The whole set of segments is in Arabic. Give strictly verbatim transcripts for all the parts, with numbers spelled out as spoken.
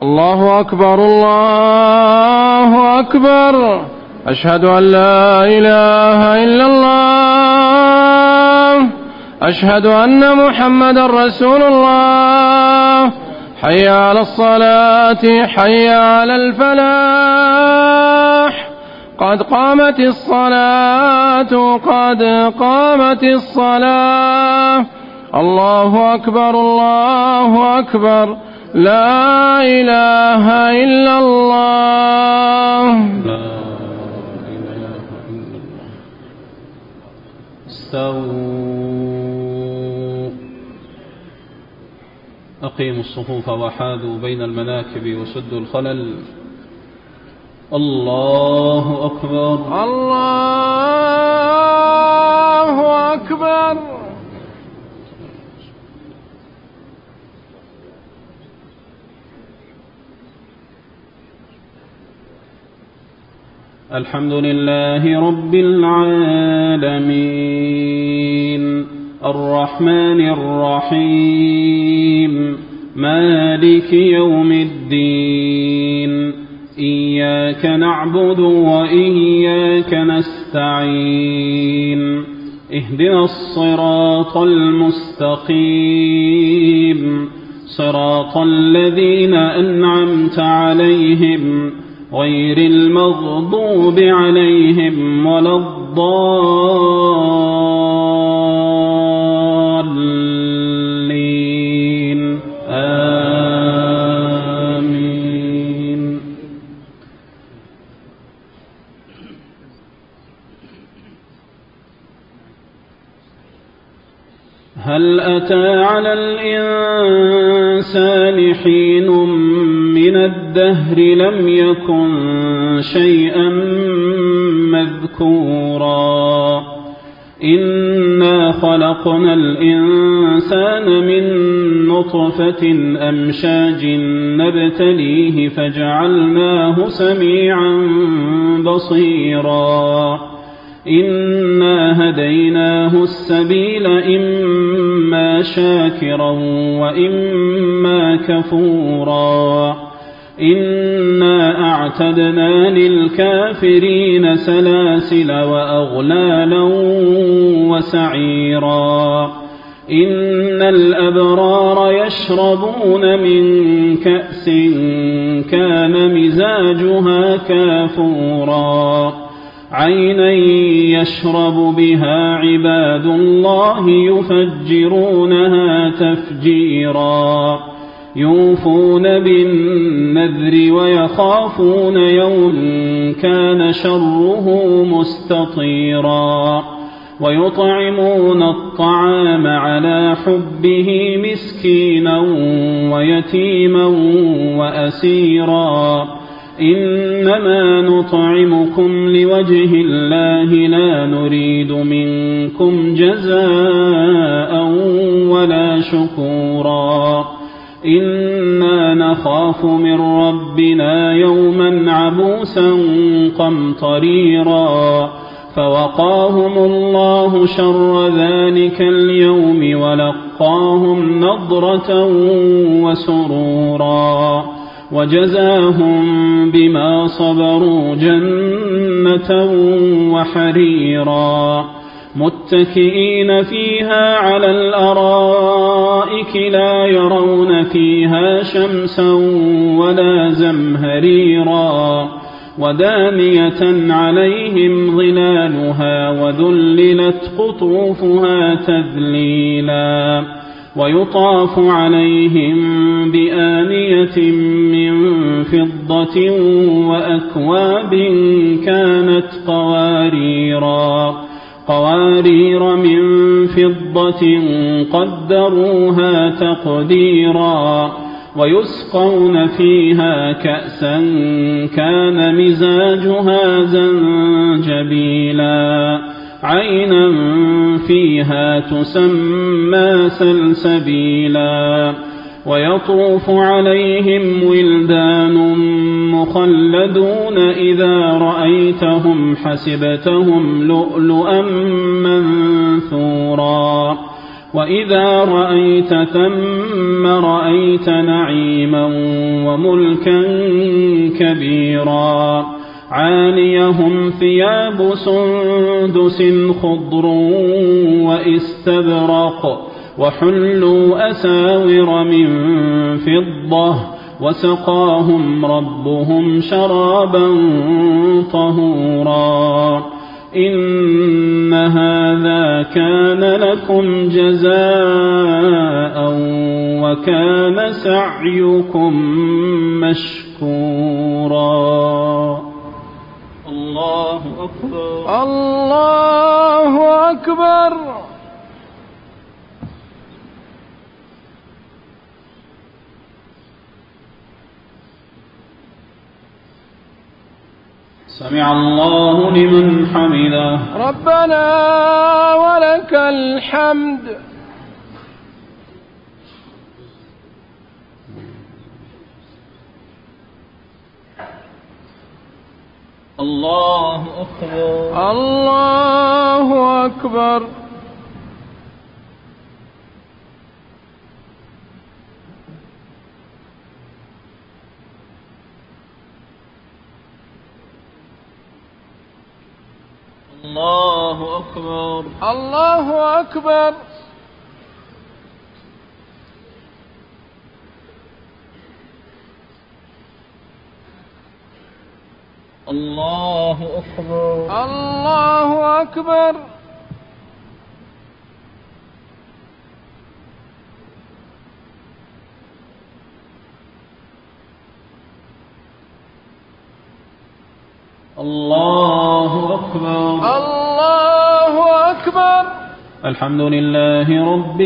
الله أكبر الله أكبر. أشهد أن لا إله إلا الله. أشهد أن محمدا رسول الله. حي على الصلاة حي على الفلاح. قد قامت الصلاة قد قامت الصلاة. الله أكبر الله أكبر. لا إله إلا الله. لا إله إلا الله. استووا. أقيموا الصفوف وحاذوا بين المناكب وسدوا الخلل. الله أكبر الله أكبر. الحمد لله رب العالمين الرحمن الرحيم مالك يوم الدين إياك نعبد وإياك نستعين اهدنا الصراط المستقيم صراط الذين أنعمت عليهم غير المغضوب عليهم ولا الضالين آمين. هل أتى على الإنسان حين من الدهر لم يكن شيئا مذكورا إنا خلقنا الإنسان من نطفة أمشاج نبتليه فجعلناه سميعا بصيرا إنا هديناه السبيل إما شاكرا وإما كفورا إنا أعتدنا للكافرين سلاسل وأغلالا وسعيرا إن الأبرار يشربون من كأس كان مزاجها كافورا عينا يشرب بها عباد الله يفجرونها تفجيرا يوفون بالنذر ويخافون يوم كان شره مستطيرا ويطعمون الطعام على حبه مسكينا ويتيما وأسيرا إنما نطعمكم لوجه الله لا نريد منكم جزاء ولا شكورا إنا نخاف من ربنا يوما عبوسا قمطريرا فوقاهم الله شر ذلك اليوم ولقاهم نضرة وسرورا وجزاهم بما صبروا جنة وحريرا متكئين فيها على الأرائك لا يرون فيها شمسا ولا زمهريرا ودانية عليهم ظلالها وذللت قطوفها تذليلا ويطاف عليهم بآنية من فضة وأكواب كانت قواريرا قوارير من فضة قدروها تقديرا ويسقون فيها كأسا كان مزاجها زنجبيلا عينا فيها تسمى سلسبيلا ويطوف عليهم ولدان مخلدون إذا رأيتهم حسبتهم لؤلؤا منثورا وإذا رأيت ثم رأيت نعيما وملكا كبيرا عاليهم ثياب سندس خضر واستبرق وحلوا أساور من فضة وسقاهم ربهم شرابا طهورا إن هذا كان لكم جزاء وكان سعيكم مشكورا. الله أكبر. الله أكبر. سمع الله لمن حمده. ربنا ولك الحمد. الله أكبر. الله أكبر. الله أكبر. الله أكبر. الله أكبر. الله أكبر. الله أكبر. الله أكبر. الحمد لله رب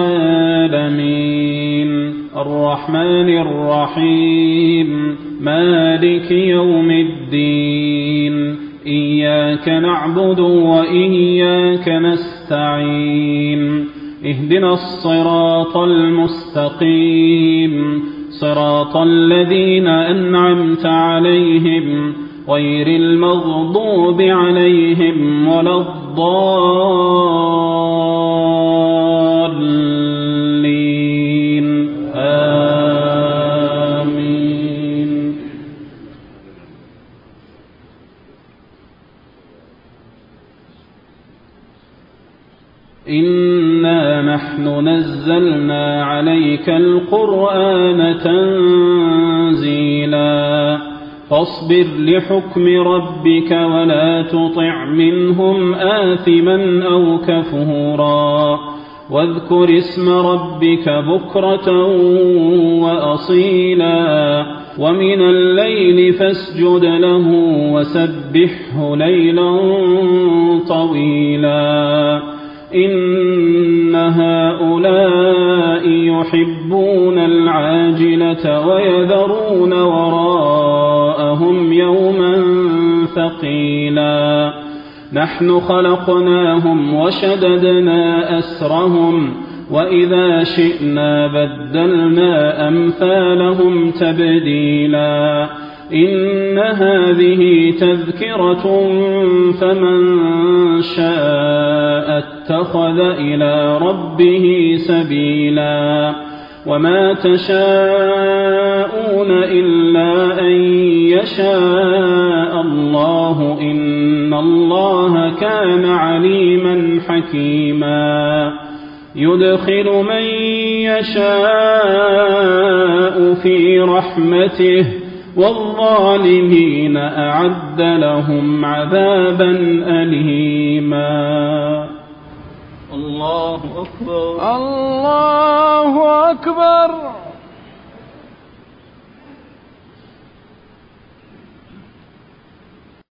العالمين الرحمن الرحيم مالك يوم الدين إياك نعبد وإياك نستعين اهدنا الصراط المستقيم صراط الذين أنعمت عليهم غير المغضوب عليهم ولا الضالين آمين. إنا نحن نزلنا عليك القرآن تنزيلا فاصبر لحكم ربك ولا تطع منهم آثما أو كفورا واذكر اسم ربك بكرة وأصيلا ومن الليل فاسجد له وسبحه ليلا طويلا إن هؤلاء يحبون العاجلة ويذرون وراءهم يوما ثقيلا نحن خلقناهم وشددنا أسرهم وإذا شئنا بدلنا أمثالهم تبديلا إن هذه تذكرة فمن شاء اتخذ إلى ربه سبيلا وما تشاءون إلا أن يشاء الله إن الله كان عليما حكيما يدخل من يشاء في رحمته والظالمين أعد لهم عذابا أليما. الله أكبر. الله أكبر.